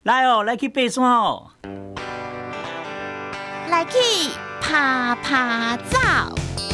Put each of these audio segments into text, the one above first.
来哦，来去爬山哦！ 来去爬爬照。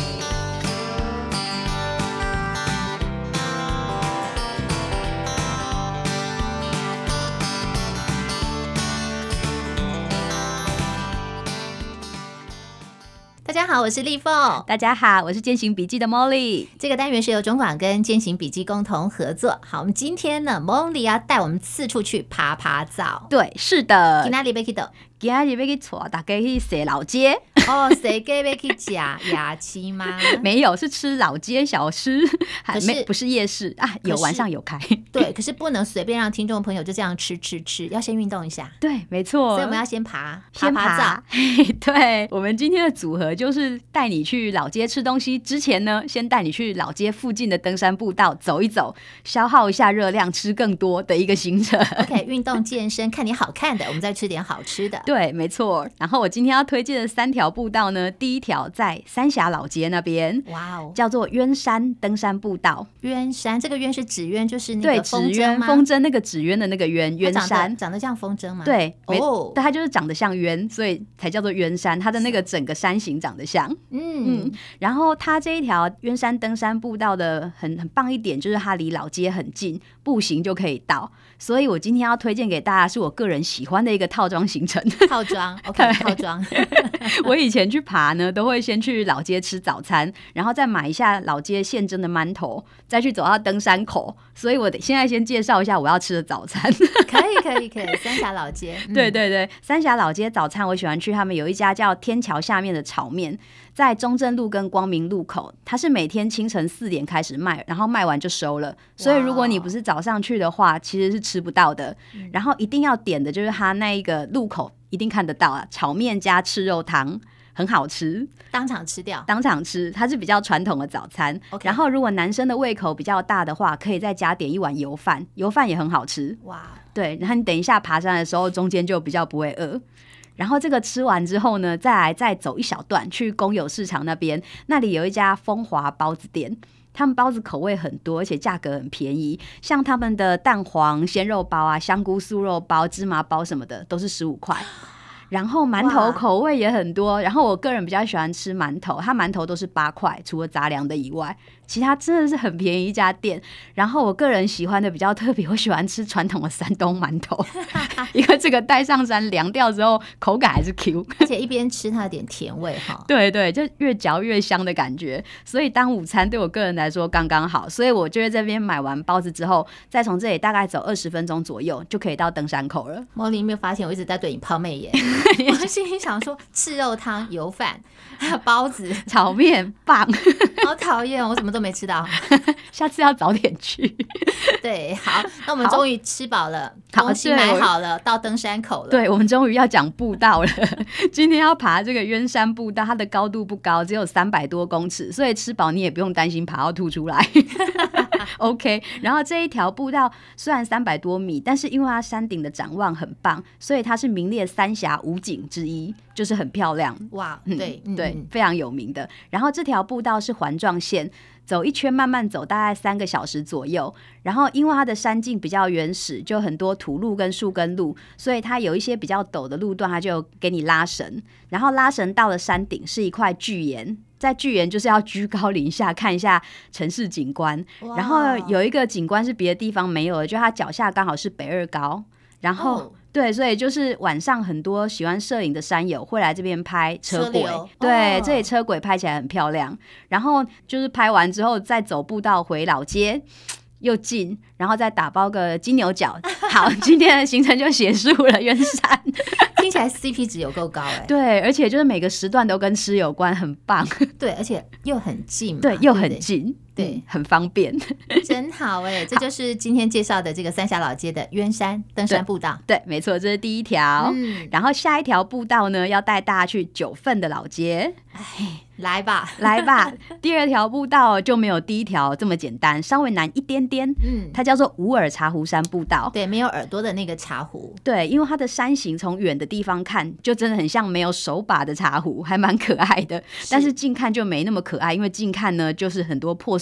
大家好，我是丽凤。 大家好，我是践行笔记的 Molly。 这个单元是由中广跟践行笔记共同合作。好，我们今天呢 ，Molly 要带我们四处去爬爬照。 对，是的。 去哪里要去的？ 今天要去带大家去踅老街。 哦，谁给要去吃牙期吗？ 没有，是吃老街小吃， 可是不是夜市啊，有晚上有开。 对，可是不能随便让听众朋友就这样吃，要先运动一下。 对，没错。 所以我们要先爬照。 对，我们今天的组合就是带你去老街吃东西，之前呢，先带你去老街附近的登山步道走一走，消耗一下热量，吃更多的一个行程。 OK， 运动健身，看你好看的，我们再吃点好吃的。 对，没错。然后我今天要推荐的3条步道呢，第一条在三峡老街那边， 哇哦， 叫做鸢山登山步道。 鸢山，这个鸢是指鸢，就是那个风筝吗？ 风筝那个纸鸢的那个鸢，鸢山长得像风筝吗？ 对， 哦， 它就是长得像鸢，所以才叫做鸢山。它的那个整个山形长得像，然后它这一条鸢山登山步道的很棒一点，就是它离老街很近，步行就可以到。所以我今天要推荐给大家是我个人喜欢的一个套装行程。 套装 ，OK， 套装。 我以前去爬呢，都会先去老街吃早餐，然后再买一下老街现蒸的馒头，再去走到登山口。所以我现在先介绍一下我要吃的早餐。 可以，三峡老街。 对对对，三峡老街早餐我喜欢去，他们有一家叫天桥下面的炒面，在中正路跟光明路口，它是每天清晨4点开始卖，然后卖完就收了。所以如果你不是早上去的话，其实是吃不到的。然后一定要点的就是它那一个路口一定看得到啊，炒面加赤肉汤。很好吃， 当场吃掉， 当场吃，它是比较传统的早餐。 Okay. 然后如果男生的胃口比较大的话，可以再加点一碗油饭，油饭也很好吃。哇，对，然后你等一下爬山的时候，中间就比较不会饿。然后这个吃完之后呢，再走一小段去公有市场那边，那里有一家风华包子店。他们包子口味很多，而且价格很便宜，像他们的蛋黄鲜肉包啊、香菇素肉包、芝麻包什么的，都是15块。然后馒头口味也很多，然后我个人比较喜欢吃馒头，它馒头都是8块，除了杂粮的以外，其他真的是很便宜一家店。然后我个人喜欢的比较特别，我喜欢吃传统的山东馒头，因为这个带上山凉掉之后口感还是 Q， 而且一边吃它有点甜味哈。 对对，就越嚼越香的感觉，所以当午餐对我个人来说刚刚好。所以我就在这边买完包子之后，再从这里大概走20分钟左右就可以到登山口了。 莫莉，有没有发现我一直在对你抛媚眼？我心里想说，赤肉汤、油饭，还有包子、 炒面，棒！ 好讨厌，我什么都没吃到。 下次要早点去。 对，好，那我们终于吃饱了，东西买好了，到登山口了。 对，我们终于要讲步道了。今天要爬这个鸢山步道，它的高度不高，只有300多公尺，所以吃饱你也不用担心爬到吐出来。OK， 然后这一条步道虽然300多米，但是因为它山顶的展望很棒，所以它是名列三峡5景之一，就是很漂亮。 哇，对对，非常有名的。然后这条步道是环状线，走一圈慢慢走，大概3个小时左右。然后因为它的山径比较原始，就很多土路跟树根路，所以它有一些比较陡的路段，它就给你拉绳。然后拉绳到了山顶是一块巨岩，在巨岩就是要居高临下看一下城市景观。然后有一个景观是别的地方没有的，就它脚下刚好是北二高。然后对，所以就是晚上很多喜欢摄影的山友会来这边拍车轨，对，这里车轨拍起来很漂亮。然后就是拍完之后再走步道回老街，又近，然后再打包个金牛角。好，今天的行程就结束了。鸢山听起来 CP 值有够高哎。 对，而且就是每个时段都跟吃有关，很棒。 对，而且又很近嘛， 对，又很近。对，很方便， 真好哎！这就是今天介绍的这个三峡老街的鸢山登山步道。 对，没错，这是第一条。然后下一条步道呢，要带大家去9份的老街。 来吧， 来吧！第2条步道就没有第1条这么简单，稍微难一点点。它叫做无耳茶壶山步道。 对，没有耳朵的那个茶壶。 对，因为它的山形从远的地方看，就真的很像没有手把的茶壶，还蛮可爱的。但是近看就没那么可爱，因为近看呢，就是很多破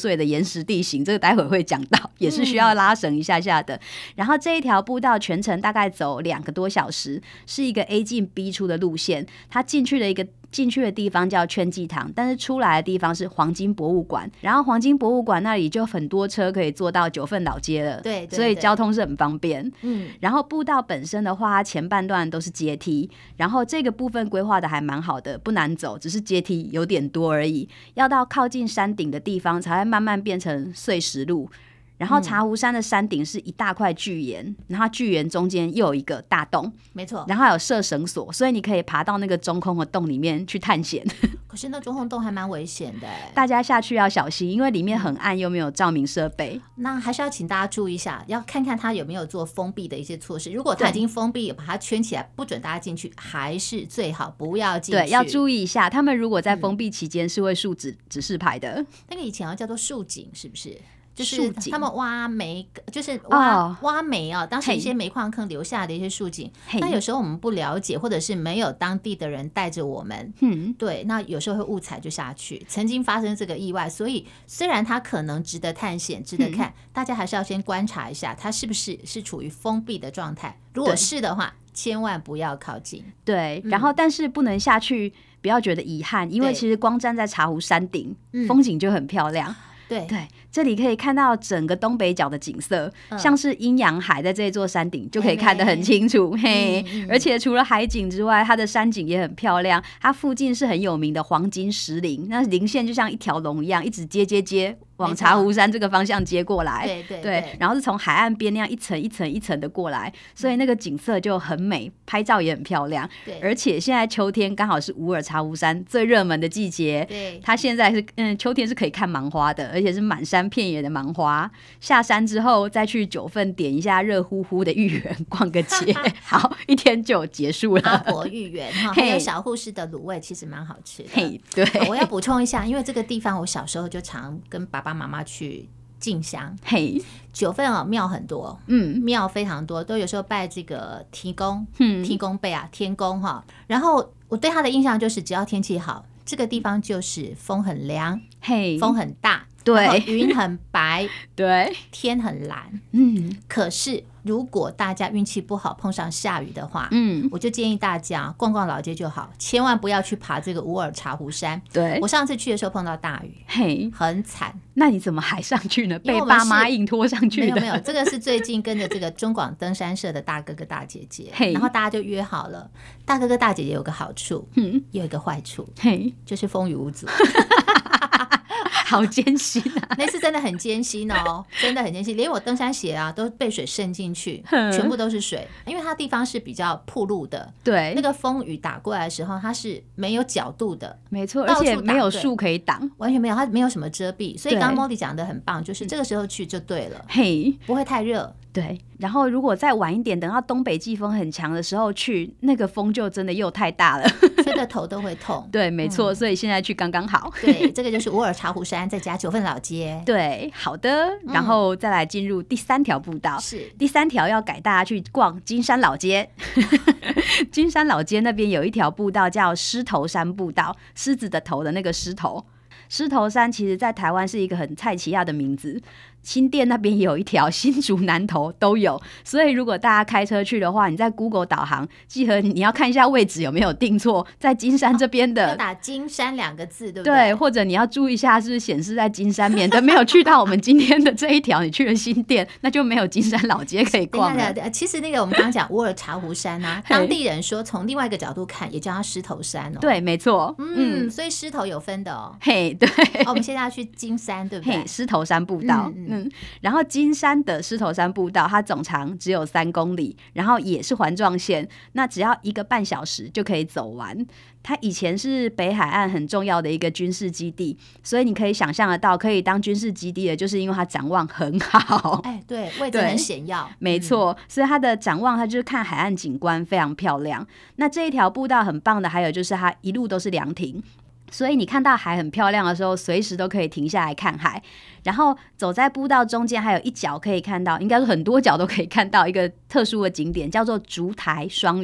碎的岩石地形，这个待会会讲到，也是需要拉绳一下下的。然后这一条步道全程大概走2个多小时，是一个 A 进 B 出的路线。它进去的地方叫圈祭堂，但是出来的地方是黄金博物馆。然后黄金博物馆那里就很多车可以坐到九份老街了， 对， 所以交通是很方便。然后步道本身的话，前半段都是阶梯，然后这个部分规划的还蛮好的，不难走，只是阶梯有点多而已。要到靠近山顶的地方，才会慢慢变成碎石路。然后茶壶山的山顶是一大块巨岩，然后巨岩中间又有一个大洞， 没错， 然后还有设绳索，所以你可以爬到那个中空的洞里面去探险。 可是那中空洞还蛮危险的， 大家下去要小心，因为里面很暗又没有照明设备。 那还是要请大家注意一下，要看看它有没有做封闭的一些措施。如果它已经封闭，把它圈起来，不准大家进去，还是最好不要进去。 对，要注意一下，他们如果在封闭期间是会竖指示牌的。 那个以前叫做竖井，是不是？就是他们挖煤，就是挖煤啊，当时一些煤矿坑留下的一些竖井。那有时候我们不了解，或者是没有当地的人带着我们，对，那有时候会误踩就下去。曾经发生这个意外，所以虽然它可能值得探险、值得看，大家还是要先观察一下，它是不是处于封闭的状态。如果是的话，千万不要靠近。 对，然后但是不能下去，不要觉得遗憾，因为其实光站在茶壶山顶，风景就很漂亮。对，这里可以看到整个东北角的景色，像是阴阳海，在这一座山顶就可以看得很清楚。嘿，而且除了海景之外，它的山景也很漂亮。它附近是很有名的黄金石林，那林线就像一条龙一样，一直接往茶壶山这个方向接过来。对，然后是从海岸边那样一层一层一层的过来，所以那个景色就很美，拍照也很漂亮。而且现在秋天刚好是乌尔茶壶山最热门的季节。对，它现在是秋天是可以看芒花的，而且是满山遍野的芒花。下山之后再去九份点一下热乎乎的芋圆，逛个街，好，一天就结束了。 阿婆芋圆还有小护士的卤味，其实蛮好吃的。 对， 我要补充一下，因为这个地方我小时候就常跟爸爸妈妈去进香。九份庙很多，庙非常多，都有时候拜这个天公伯啊，天公哈。然后我对他的印象就是，只要天气好，这个地方就是风很凉，风很大，对，云很白，对，天很蓝。可是如果大家运气不好碰上下雨的话，我就建议大家逛逛老街就好，千万不要去爬这个乌尔茶壶山。对，我上次去的时候碰到大雨，很惨。 那你怎么还上去呢？被爸妈硬拖上去的？ 没有，这个是最近跟着这个中广登山社的大哥哥大姐姐，然后大家就约好了。大哥哥大姐姐有个好处，有一个坏处，就是风雨无阻。 好艰辛啊！ 那次真的很艰辛哦，真的很艰辛，连我登山鞋啊都被水渗进去，全部都是水。因为它地方是比较暴露的，对，那个风雨打过来的时候，它是没有角度的， 没错，而且没有树可以挡， 完全没有，它没有什么遮蔽。所以刚刚 Molly 讲的很棒，就是这个时候去就对了，不会太热。 对，然后如果再晚一点，等到东北季风很强的时候去，那个风就真的又太大了， 吹的头都会痛。 对，没错，所以现在去刚刚好。 对，这个就是乌尔茶壶山再加九份老街。 对，好的，然后再来进入第3条步道。是第3条要带大家去逛金山老街。金山老街那边有一条步道叫狮头山步道，狮子的头的那个狮头。狮头山其实在台湾是一个很菜奇亚的名字，新店那边也有一条，新竹南投都有，所以如果大家开车去的话，你在 Google 导航记得你要看一下位置有没有定错，在金山这边的， 要打金山2个字，对不对？ 对，或者你要注意一下是不是显示在金山，免得没有去到我们今天的这一条，你去了新店，那就没有金山老街可以逛了。 其实那个我们刚刚讲乌尔茶壶山啊，当地人说从另外一个角度看也叫它狮头山哦。 对，没错， 所以狮头有分的哦。 对， 我们现在要去金山，对不对？ 狮头山步道，然后金山的狮头山步道，它总长只有3公里，然后也是环状线，那只要1个半小时就可以走完。它以前是北海岸很重要的一个军事基地，所以你可以想象得到，可以当军事基地的，就是因为它展望很好。 对，位置很显要， 没错，所以它的展望，它就是看海岸景观非常漂亮。那这一条步道很棒的，还有就是它一路都是凉亭。所以你看到海很漂亮的时候，随时都可以停下来看海。然后走在步道中间，还有一角可以看到，应该是很多角都可以看到一个特殊的景点，叫做烛台双屿。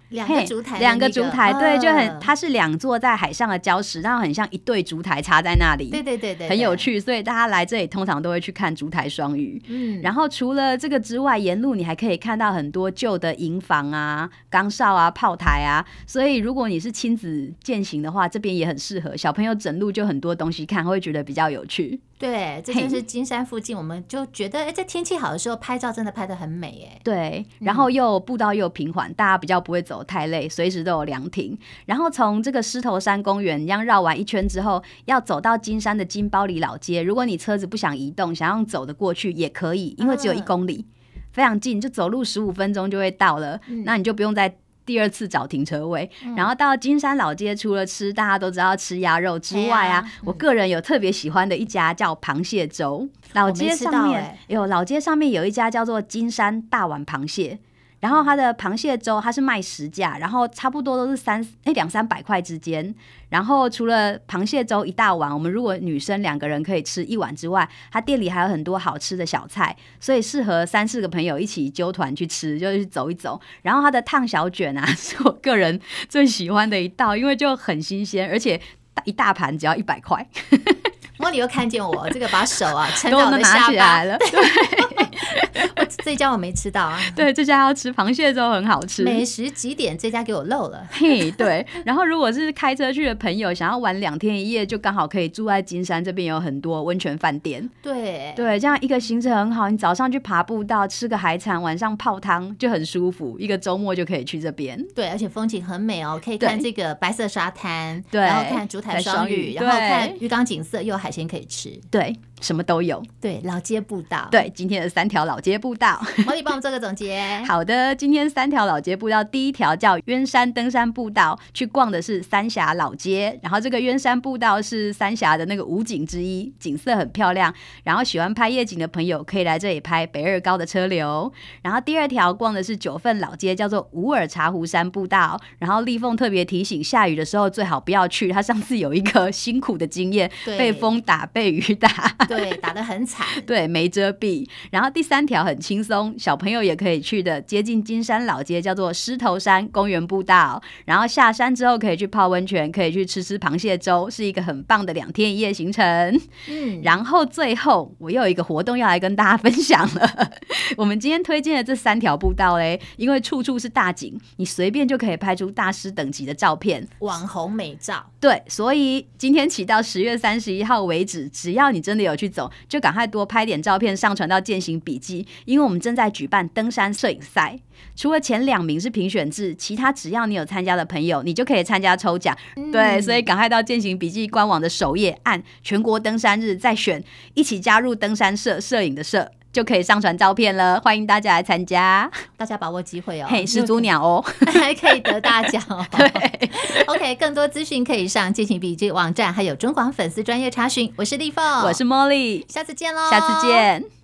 两个烛台、 两个烛台，对，就它是2座在海上的礁石，然后很像一对烛台插在那里， 对， 很有趣。所以大家来这里通常都会去看烛台双语。然后除了这个之外，沿路你还可以看到很多旧的营房啊、岗哨啊、炮台啊。所以如果你是亲子健行的话，这边也很适合小朋友，整路就很多东西看，会觉得比较有趣。 对，这就是金山附近，我们就觉得在天气好的时候拍照真的拍得很美哎。 对，然后步道又平缓，大家比较不会走太累，随时都有凉亭。然后从这个狮头山公园这样绕完一圈之后，要走到金山的金包里老街。如果你车子不想移动，想用走的过去也可以，因为只有1公里，非常近，就走路15分钟就会到了。那你就不用再第2次找停车位。然后到金山老街，除了吃大家都知道吃鸭肉之外啊，我个人有特别喜欢的一家叫螃蟹粥。老街上面有一家叫做金山大碗螃蟹，然后它的螃蟹粥它是卖10价，然后差不多都是200-300块之间。然后除了螃蟹粥一大碗，我们如果女生2个人可以吃1碗之外，它店里还有很多好吃的小菜，所以适合3-4个朋友一起揪团去吃，就去走一走。然后它的烫小卷啊，是我个人最喜欢的一道，因为就很新鲜，而且一大盘只要100块。 莫莉又看见我这个把手啊撑到我的下巴， 都拿起来了。 这一家我没吃到啊。 对，这家要吃螃蟹粥很好吃。 美食极点这家给我漏了。 嘿，对。然后如果是开车去的朋友，想要玩2天1夜，就刚好可以住在金山这边，有很多温泉饭店。 对， 这样一个行程很好。你早上去爬步道，吃个海产，晚上泡汤就很舒服。一个周末就可以去这边。 对，而且风景很美哦，可以看这个白色沙滩， 对， 然后看烛台双语，然后看渔港景色，又有海鲜可以吃。 对，什么都有。 对，老街步道。 对，今天的3条老街步道。 茉莉帮我们做个总结。 好的，今天3条老街步道，第1条叫鸳山登山步道，去逛的是三峡老街。然后这个鸳山步道是三峡的那个5景之一，景色很漂亮。然后喜欢拍夜景的朋友可以来这里拍北2高的车流。然后第2条逛的是九份老街，叫做五耳茶壶山步道。然后立凤特别提醒，下雨的时候最好不要去，他上次有一个辛苦的经验，被风打被雨打， 对，打得很惨。 对，没遮蔽。然后第3条很轻松，小朋友也可以去的，接近金山老街，叫做狮头山公园步道。然后下山之后可以去泡温泉，可以去吃螃蟹粥，是一个很棒的2天1夜行程。然后最后我又有一个活动要来跟大家分享了。我们今天推荐的这3条步道嘞，因为处处是大景，你随便就可以拍出大师等级的照片， 网红美照。 对，所以今天起到10月31号为止，只要你真的有去走，就赶快多拍点照片上传到健行笔记，因为我们正在举办登山摄影赛。除了前2名是评选制，其他只要你有参加的朋友，你就可以参加抽奖。对，所以赶快到健行笔记官网的首页按全国登山日，再选一起加入登山社，摄影的社，就可以上传照片了。欢迎大家来参加， 大家把握机会哦。 嘿，始祖鸟哦， 还可以得大奖哦。 对 ，OK， 更多资讯可以上健行笔记网站，还有中广粉丝专页查询。我是立凤， 我是 Molly， 下次见喽， 下次见。